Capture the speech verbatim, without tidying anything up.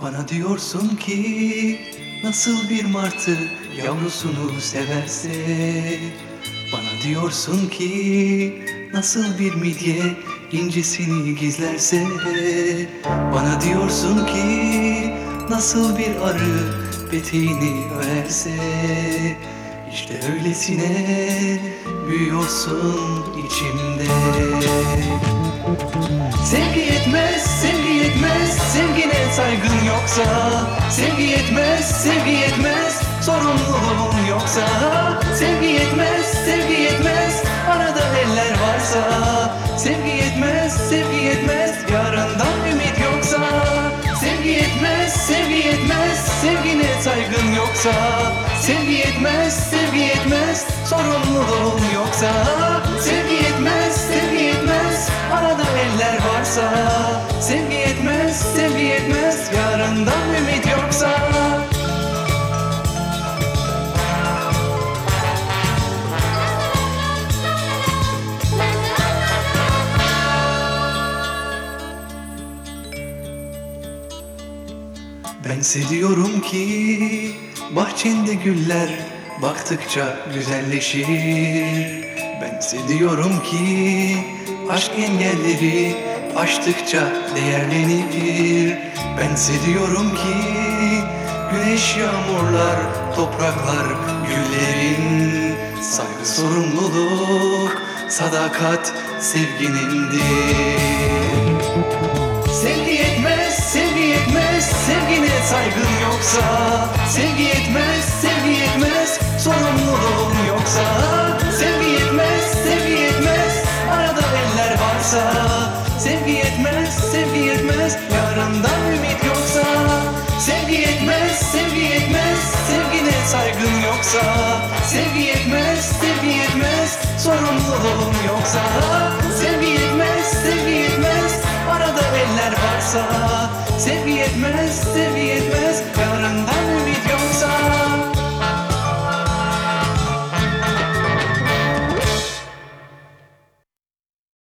Bana diyorsun ki nasıl bir martı yavrusunu severse, bana diyorsun ki nasıl bir midye incisini gizlerse, bana diyorsun ki nasıl bir arı peteğini örerse, işte öylesine büyüyorsun içimde. Sevgi yetmez, sevgi yetmez, sevgine saygın yoksa. Sevgi yetmez, sevgi yetmez, sorumluluğun yoksa. Sevgi yetmez, sevgi yetmez, arada eller varsa. Sevgi yetmez, sevgi yetmez, yarından ümit yoksa. Sevgi yetmez, sevgi yetmez, sevgine saygın yoksa. Sevgi yetmez, sevgi yetmez, sorumluluğun yoksa. Sevgi yetmez, sevgi yetmez, arada eller varsa. Sevgi yetmez, sevgi yetmez, yarından ümit yoksa. Bense diyorum ki bahçende güller baktıkça güzelleşir. Bense diyorum ki aşk engelleri aştıkça değerlenir. Bense diyorum ki güneş, yağmurlar, topraklar, güllerin saygı, sorumluluk, sadakat sevginindir. Sevgi yetmez, sevgi yetmez, sevgine saygın yoksa. Sevgi yetmez, sevgi yetmez, sorumluluğun yoksa. Sevgi yetmez, sevgi yetmez, arada eller varsa. Sevgi yetmez, sevgi yetmez, yarından ümit yoksa. Sevgi yetmez, sevgi yetmez, sevgine saygın yoksa. Sevgi yetmez, sevgi yetmez, sorumluluğun yoksa. Sevgi yetmez, sevgi yetmez, arada eller varsa. Sevgi yetmez, sevgi yetmez, yarından ümit yoksa.